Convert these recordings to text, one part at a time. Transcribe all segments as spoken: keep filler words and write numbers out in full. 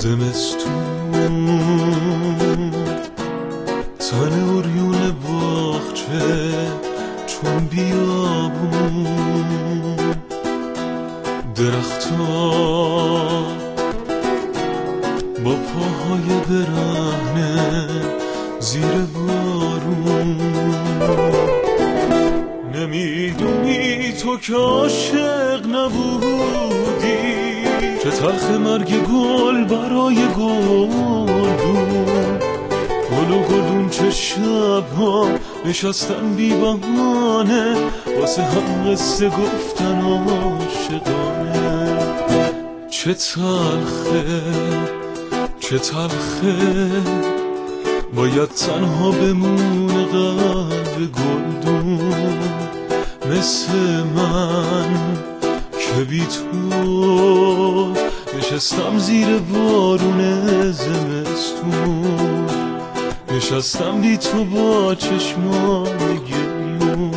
زمستون تن اوریون باغچه چون بیابون، درختا با پاهای برهنه زیر بارون. نمیدونی تو که عاشق نبودی، چه تلخ مرگ گل برای گل بود. گل و گلون چه شبها نشستن بی بهانه، واسه هم قصه گفتن عاشقانه. چه تلخه چه تلخه باید تنها بمونه قلب گلدون، مثل من که بی تو نشستم زیر بارون زمستون. نشستم بی تو با چشمان گریون.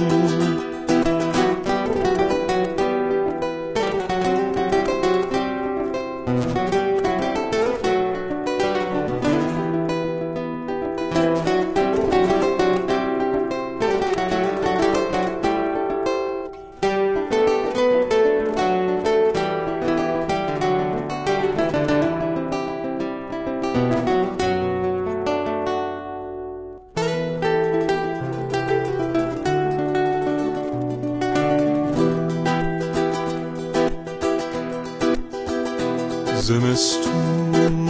زمستون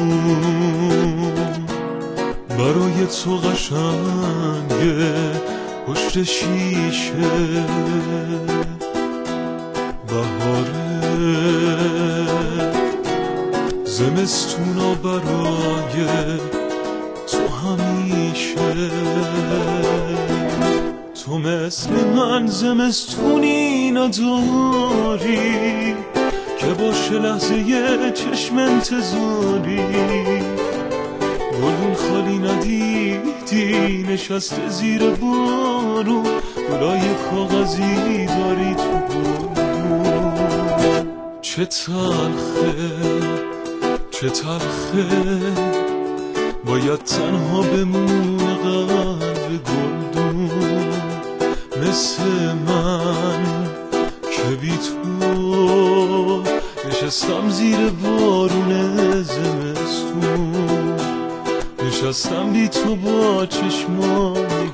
برای تو قشنگه پشت شیشه، بهاره زمستونا برای تو همیشه. تو مثل من زمستونی نداری که باشه لحظه یه چشم انتظاری. گلون خالی ندیدی نشسته زیر بارون، گلای کاغذی داری تو بارون. چه تلخه چه تلخه باید تنها بمونه قلب گلدون، مثل من که بی تو نشستم زیر بارون زمستون. نشستم بی تو با چشمان